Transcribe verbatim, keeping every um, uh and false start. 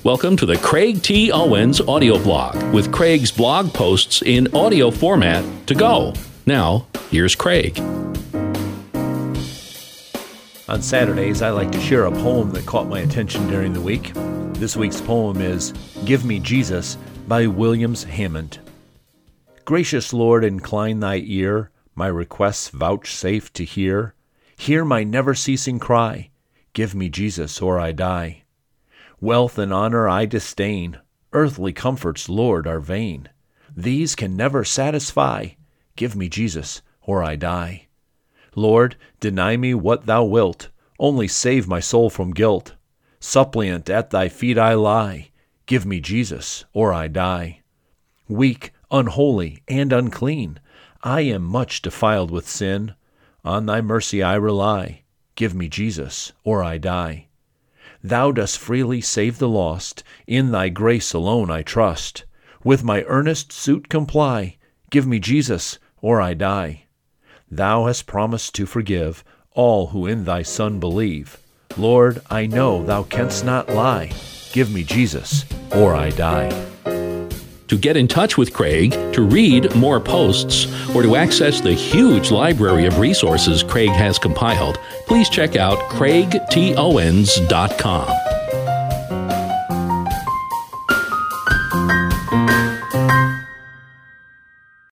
Welcome to the Craig T. Owens audio blog with Craig's blog posts in audio format to go. Now, here's Craig. On Saturdays, I like to share a poem that caught my attention during the week. This week's poem is Give Me Jesus by Williams Hammond. Gracious Lord, incline thy ear, my requests vouchsafe to hear. Hear my never-ceasing cry, give me Jesus or I die. Wealth and honor I disdain, earthly comforts, Lord, are vain. These can never satisfy, give me Jesus or I die. Lord, deny me what thou wilt, only save my soul from guilt. Suppliant at thy feet I lie, give me Jesus or I die. Weak, unholy, and unclean, I am much defiled with sin. On thy mercy I rely, give me Jesus or I die. Thou dost freely save the lost, in thy grace alone I trust. With my earnest suit comply, give me Jesus or I die. Thou hast promised to forgive all who in thy Son believe. Lord, I know thou canst not lie, give me Jesus or I die. To get in touch with Craig, to read more posts, or to access the huge library of resources Craig has compiled, please check out craig t owens dot com.